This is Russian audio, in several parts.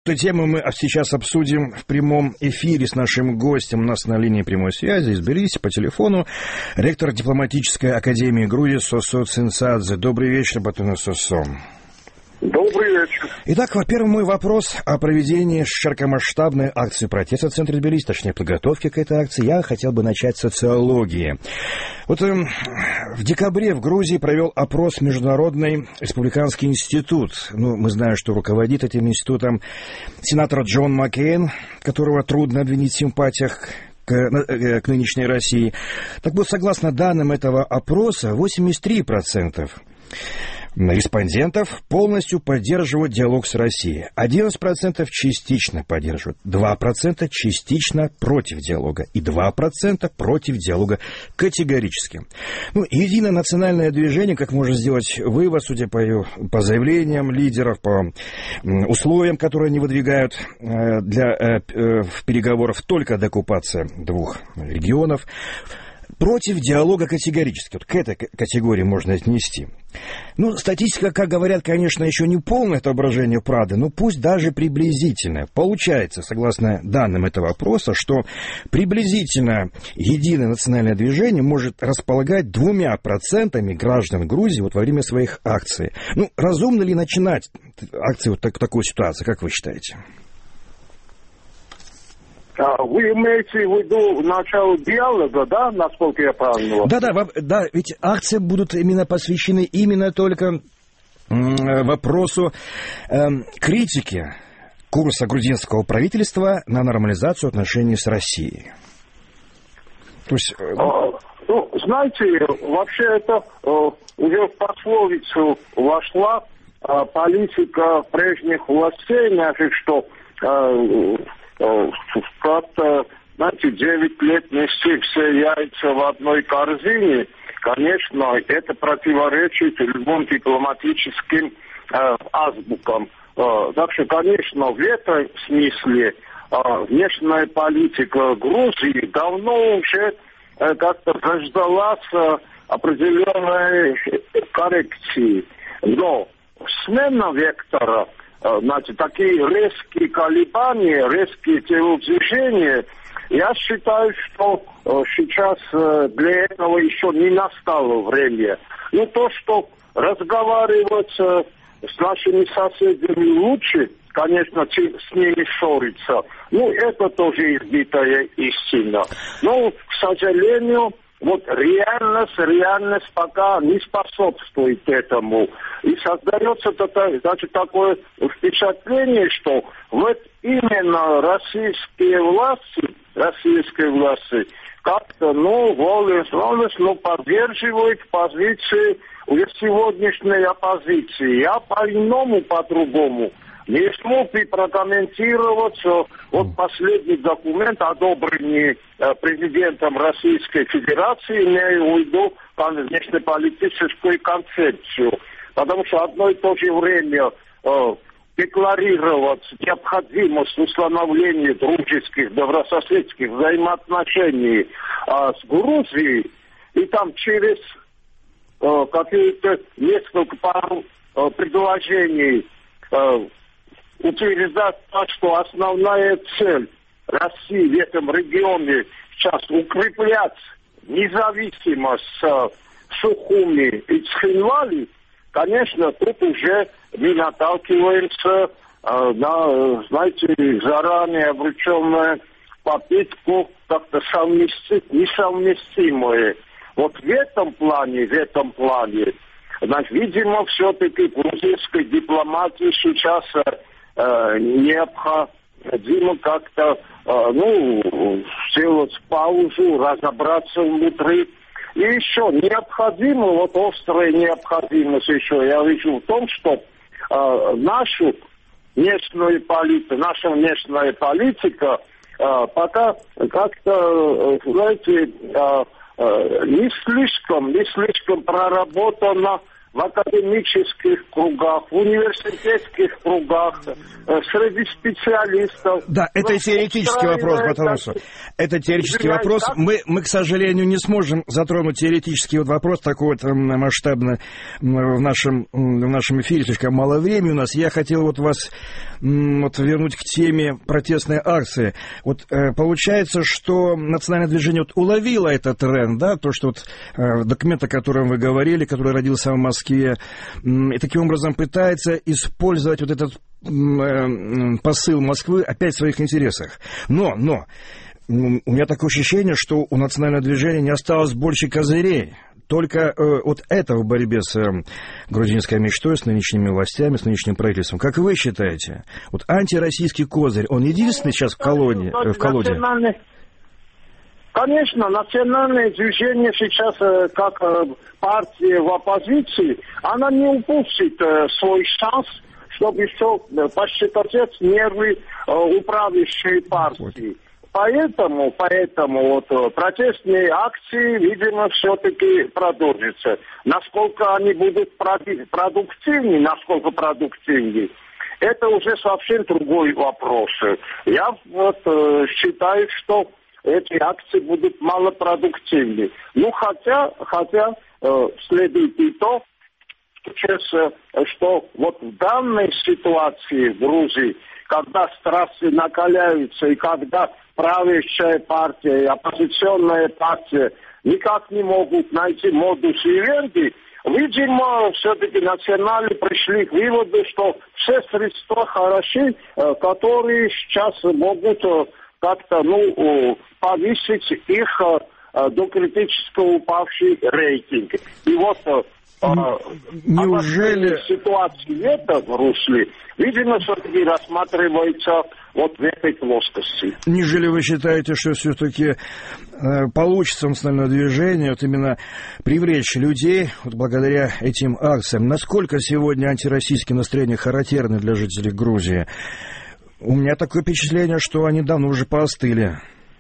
Эту тему мы сейчас обсудим в прямом эфире с нашим гостем. У нас на линии прямой связи из Тбилиси по телефону ректор дипломатической академии Грузии Сосо Цинцадзе. Добрый вечер, Батуна Сосо. Добрый вечер. Итак, во-первых, мой вопрос о проведении широкомасштабной акции протеста в центре Тбилиси, точнее, подготовки к этой акции. Я хотел бы начать с социологии. Вот в декабре в Грузии провел опрос Международный республиканский институт. Мы знаем, что руководит этим институтом сенатор Джон Маккейн, которого трудно обвинить в симпатиях к нынешней России. Так вот, согласно данным этого опроса, 83% респондентов полностью поддерживают диалог с Россией. 11% частично поддерживают, 2% частично против диалога и 2% против диалога категорически. Единое национальное движение, как можно сделать вывод, судя по заявлениям лидеров, по условиям, которые они выдвигают для переговоров, только деоккупация двух регионов, против диалога категорически. Вот к этой категории можно отнести. Статистика, как говорят, конечно, еще не полное отображение правды, но пусть даже приблизительное. Получается, согласно данным этого опроса, что приблизительно единое национальное движение может располагать 2% граждан Грузии во время своих акций. Разумно ли начинать акции в такой ситуации, как вы считаете? Вы имеете в виду начало диалога, да, насколько я правильно? Да, ведь акции будут именно посвящены именно только вопросу критики курса грузинского правительства на нормализацию отношений с Россией. То есть... знаете, вообще это уже в пословицу вошла политика прежних властей, значит, что... как-то, 9 лет нести все яйца в одной корзине, конечно, это противоречит любым дипломатическим азбукам. Так что, конечно, в этом смысле внешняя политика Грузии давно уже как-то дождалась определенной коррекции. Но смена вектора, такие резкие колебания, резкие телодвижения, я считаю, что сейчас для этого еще не настало время. То, что разговаривать с нашими соседями лучше, конечно, с ними ссориться, это тоже избитая истина. Но, к сожалению, реальность пока не способствует этому. И создается такое впечатление, что именно российские власти как-то, волос поддерживают позиции уже сегодняшней оппозиции. Я по-иному, по-другому не смог бы прокомментировать последний документ, одобренный президентом Российской Федерации, имею в виду внешнеполитическую концепцию. Потому что одно и то же время декларировать необходимость установления дружеских, добрососедских взаимоотношений с Грузией, и там через какие-то несколько пару предложений утверждать, что основная цель России в этом регионе сейчас укреплять независимость Сухуми и Цхинвали, конечно, тут уже мы наталкиваемся на, заранее обреченную попытку как-то совместить несовместимое. В этом плане, видимо, все-таки грузинской дипломатии сейчас необходимо как-то, сделать паузу, разобраться внутри. И еще необходимо, острая необходимость еще, я вижу в том, что наша внешняя политика пока как-то, не слишком проработана в академических кругах, в университетских кругах, среди специалистов. Да, это теоретический вопрос, Баталовсу. Это теоретический вопрос. Мы, к сожалению, не сможем затронуть теоретический вопрос такой вот масштабно в нашем эфире. Слишком мало времени у нас. Я хотел вас вернуть к теме протестной акции. Получается, что национальное движение уловило этот тренд, да, то, что документ, о котором вы говорили, который родился в Москве, и таким образом пытается использовать этот посыл Москвы опять в своих интересах. Но у меня такое ощущение, что у национального движения не осталось больше козырей. Только это в борьбе с грузинской мечтой, с нынешними властями, с нынешним правительством. Как вы считаете, антироссийский козырь, он единственный сейчас в колоде? Конечно, национальное движение сейчас, как партия в оппозиции, она не упустит свой шанс, чтобы еще пощекотать нервы управляющей партии. Поэтому протестные акции, видимо, все-таки продолжатся. Насколько они будут продуктивны, это уже совсем другой вопрос. Я считаю, что эти акции будут малопродуктивны. Хотя следует и то, что в данной ситуации в Грузии, когда страсти накаляются и когда правящая партия и оппозиционная партия никак не могут найти модус вивенди, видимо, все-таки националы пришли к выводу, что все средства хороши, которые сейчас могут как-то повысить их до критически упавший рейтинг. И неужели ситуации нет в русле, видимо, все-таки рассматривается в этой плоскости. Неужели вы считаете, что все-таки получится национальное движение именно привлечь людей благодаря этим акциям? Насколько сегодня антироссийские настроения характерны для жителей Грузии? У меня такое впечатление, что они давно уже поостыли.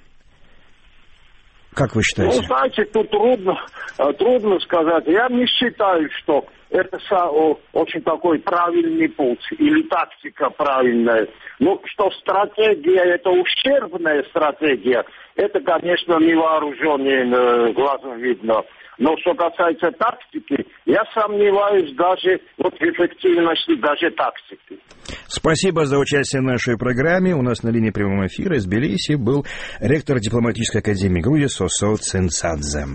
Как вы считаете? Знаете, тут трудно сказать. Я не считаю, что это очень такой правильный путь или тактика правильная. Что стратегия, это ущербная стратегия, это, конечно, невооруженным глазом видно. Но что касается тактики, я сомневаюсь даже в эффективности даже тактики. Спасибо за участие в нашей программе. У нас на линии прямого эфира из Тбилиси был ректор дипломатической академии Грузии Сосо Цинцадзе.